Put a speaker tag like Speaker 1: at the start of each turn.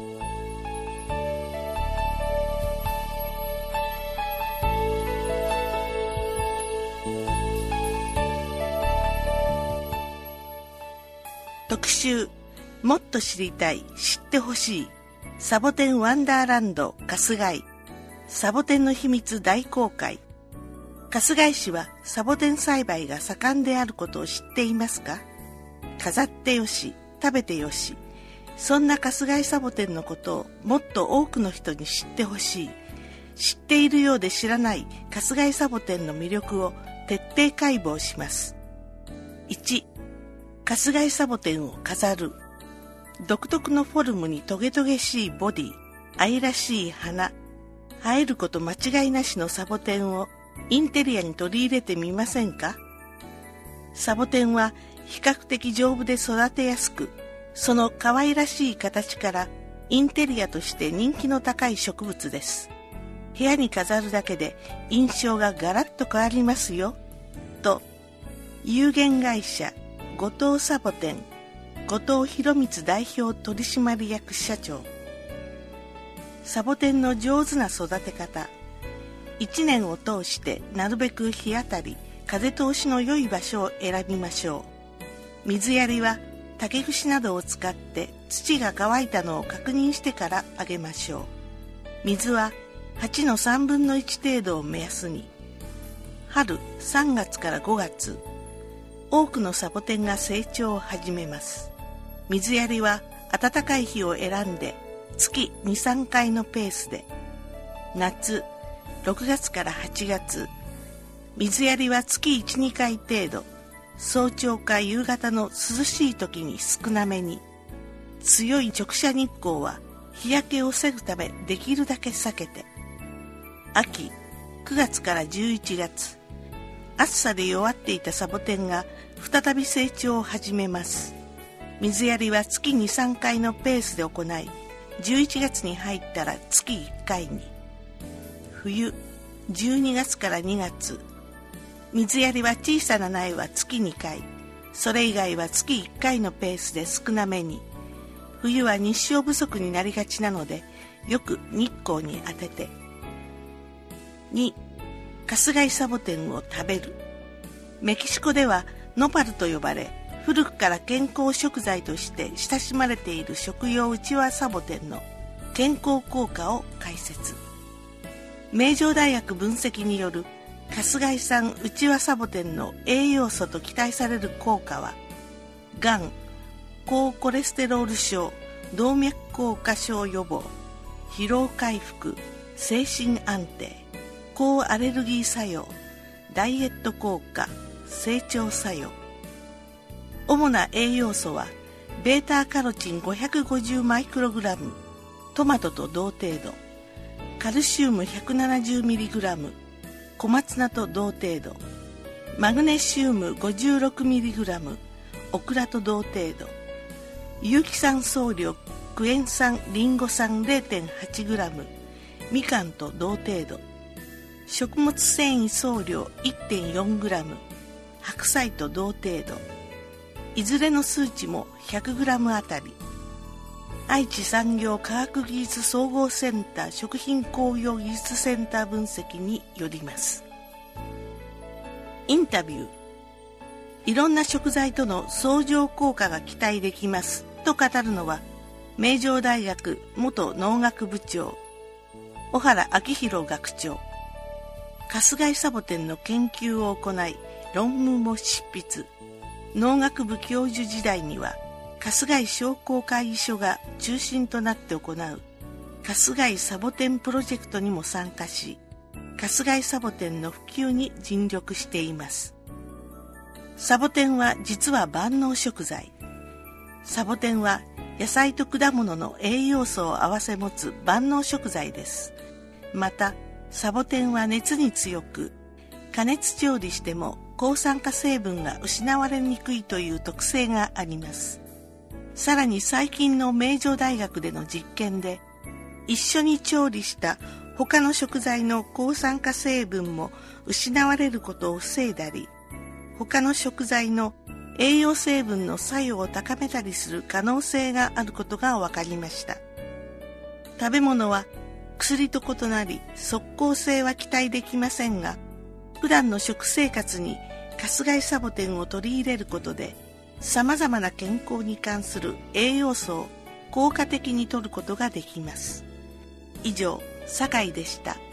Speaker 1: 特集、もっと知りたい、知ってほしい、サボテンワンダーランド春日井、サボテンの秘密大公開。春日井市はサボテン栽培が盛んであることを知っていますか？飾ってよし、食べてよし、そんな春日井サボテンのことをもっと多くの人に知ってほしい。知っているようで知らない春日井サボテンの魅力を徹底解剖します。1、春日井サボテンを飾る。独特のフォルムにトゲトゲしいボディ、愛らしい花、映えること間違いなしのサボテンをインテリアに取り入れてみませんか？サボテンは比較的丈夫で育てやすく、その可愛らしい形からインテリアとして人気の高い植物です。部屋に飾るだけで印象がガラッと変わりますよ。と、有限会社後藤サボテン後藤博光代表取締役社長。サボテンの上手な育て方。一年を通してなるべく日当たり、風通しの良い場所を選びましょう。水やりは竹串などを使って土が乾いたのを確認してからあげましょう。水は8の3分の1程度を目安に。春3月から5月、多くのサボテンが成長を始めます。水やりは暖かい日を選んで月 2,3 回のペースで。夏6月から8月、水やりは月 1,2 回程度、早朝か夕方の涼しい時に少なめに。強い直射日光は日焼けを防ぐためできるだけ避けて。秋9月から11月、暑さで弱っていたサボテンが再び成長を始めます。水やりは月 2,3 回のペースで行い、11月に入ったら月1回に。冬12月から2月、水やりは小さな苗は月2回、それ以外は月1回のペースで少なめに。冬は日照不足になりがちなので、よく日光に当てて。2、春日井サボテンを食べる。メキシコではノパルと呼ばれ、古くから健康食材として親しまれている食用ウチワサボテンの健康効果を解説。名城大学分析による春日井産ウチワサボテンの栄養素と期待される効果は、がん、高コレステロール症、動脈硬化症予防、疲労回復、精神安定、抗アレルギー作用、ダイエット効果、成長作用。主な栄養素はベータカロチン550マイクログラム、トマトと同程度、カルシウム170ミリグラム、小松菜と同程度、マグネシウム56ミリグラム、オクラと同程度、有機酸総量クエン酸リンゴ酸 0.8 グラム、みかんと同程度、食物繊維総量 1.4 グラム、白菜と同程度、いずれの数値も100グラムあたり。愛知産業科学技術総合センター食品工業技術センター分析によります。インタビュー。いろんな食材との相乗効果が期待できますと語るのは、名城大学元農学部長小原明弘学長。春日井サボテンの研究を行い、論文も執筆。農学部教授時代には春日井商工会議所が中心となって行う春日井サボテンプロジェクトにも参加し、春日井サボテンの普及に尽力しています。サボテンは実は万能食材。サボテンは野菜と果物の栄養素を併せ持つ万能食材です。またサボテンは熱に強く、加熱調理しても抗酸化成分が失われにくいという特性があります。さらに最近の名城大学での実験で、一緒に調理した他の食材の抗酸化成分も失われることを防いだり、他の食材の栄養成分の作用を高めたりする可能性があることが分かりました。 食べ物は薬と異なり即効性は期待できませんが、普段の食生活にカスガイサボテンを取り入れることで、様々な健康に関する栄養素を効果的に摂ることができます。以上、酒井でした。